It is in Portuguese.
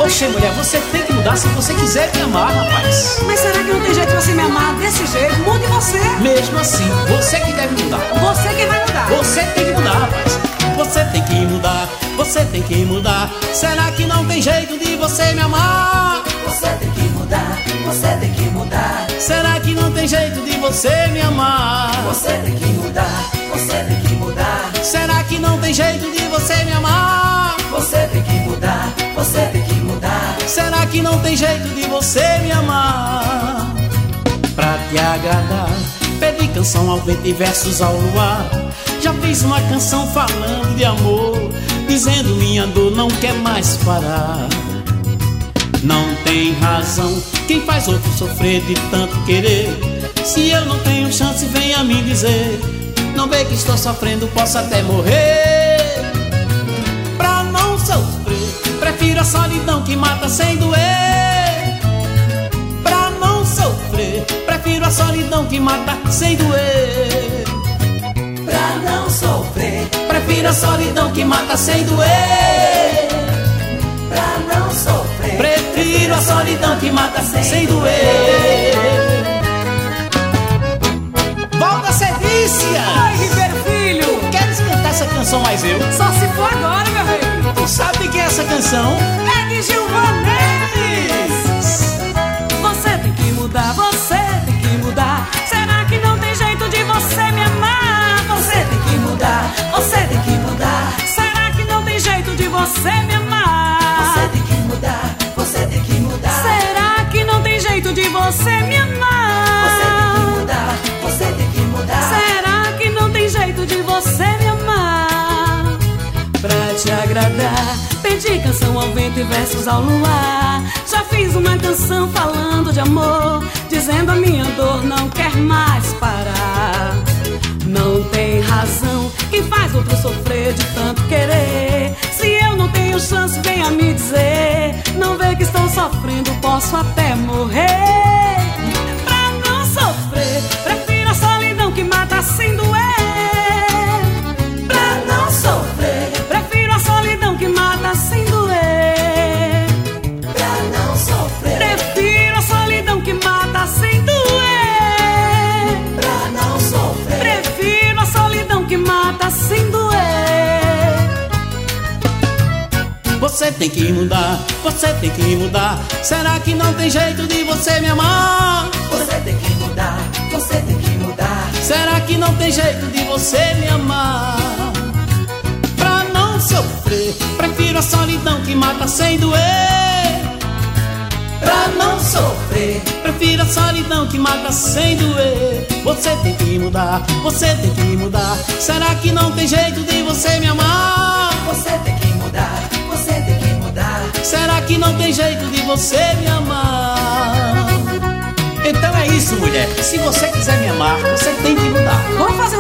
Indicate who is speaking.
Speaker 1: Oxe, mulher, você tem que mudar se você quiser me amar, rapaz.
Speaker 2: Mas será que não tem jeito de você me amar desse jeito? Mude você.
Speaker 1: Mesmo assim, você que deve mudar.
Speaker 2: Você que vai mudar.
Speaker 1: Você tem que mudar, rapaz. Você tem que mudar, você tem que mudar. Será que não tem jeito de você me amar?
Speaker 3: Você tem que mudar, você tem que mudar.
Speaker 1: Será que não tem jeito de você me amar?
Speaker 3: Você tem que mudar, você tem que mudar.
Speaker 1: Será que não tem jeito de você me amar?
Speaker 3: Você tem que mudar, você tem que mudar.
Speaker 1: Será que não tem jeito de você me amar? Pra te agradar, pedi canção ao vento e versos ao luar. Já fiz uma canção falando de amor, dizendo minha dor não quer mais parar. Não tem razão quem faz outro sofrer de tanto querer. Se eu não tenho chance, venha me dizer. Não vê que estou sofrendo, posso até morrer. Pra não sofrer, prefiro a solidão que mata sem doer. Pra não sofrer, prefiro a solidão que mata sem doer.
Speaker 3: Pra não sofrer,
Speaker 1: prefiro a solidão que mata sem doer.
Speaker 3: Pra não sofrer,
Speaker 1: prefiro a solidão que mata sem doer. Volta, Cedícia!
Speaker 2: Oi, Ribeiro Filho!
Speaker 1: Queres cantar essa canção mais eu?
Speaker 2: Só se for agora, meu rei.
Speaker 1: Tu sabe de quem é essa canção?
Speaker 2: É de Gilvan Neves. Você tem que mudar, você tem que mudar. Será que não tem jeito de você me amar?
Speaker 3: Você tem que mudar, você tem que mudar.
Speaker 2: Será que não tem jeito de você me amar?
Speaker 3: Você tem que mudar, você tem que mudar.
Speaker 2: Será que não tem jeito de você me amar?
Speaker 3: Você tem que mudar, você tem que mudar.
Speaker 2: Será que não tem jeito de você me amar? Pra te agradar, pedi canção ao vento e versos ao luar. Já fiz uma canção falando de amor, dizendo a minha dor não quer mais parar. Não tem razão quem faz outro sofrer de tanto querer. Se eu não tenho chance, venha me dizer. Não vê que estou sofrendo, posso até morrer. Pra não sofrer, prefiro a solidão que mata sem doer.
Speaker 3: Pra não sofrer,
Speaker 2: prefiro a solidão que mata sem doer.
Speaker 3: Pra não sofrer,
Speaker 2: prefiro a solidão que mata sem doer.
Speaker 3: Pra não sofrer,
Speaker 2: prefiro a solidão que mata sem doer.
Speaker 1: Você tem que mudar, você tem que mudar. Será que não tem jeito de você me amar?
Speaker 3: Você tem que mudar, você tem que mudar.
Speaker 1: Será que não tem jeito de você me amar? Pra não sofrer, prefiro a solidão que mata sem doer. Pra não sofrer, prefiro a solidão que mata sem doer. Você tem que mudar, você tem que mudar. Será que não tem jeito de você me amar?
Speaker 3: Você tem que mudar, você tem que mudar.
Speaker 1: Será que não tem jeito de você me amar? Então é isso, mulher. Se você quiser me amar, você tem que mudar.
Speaker 2: Vamos fazer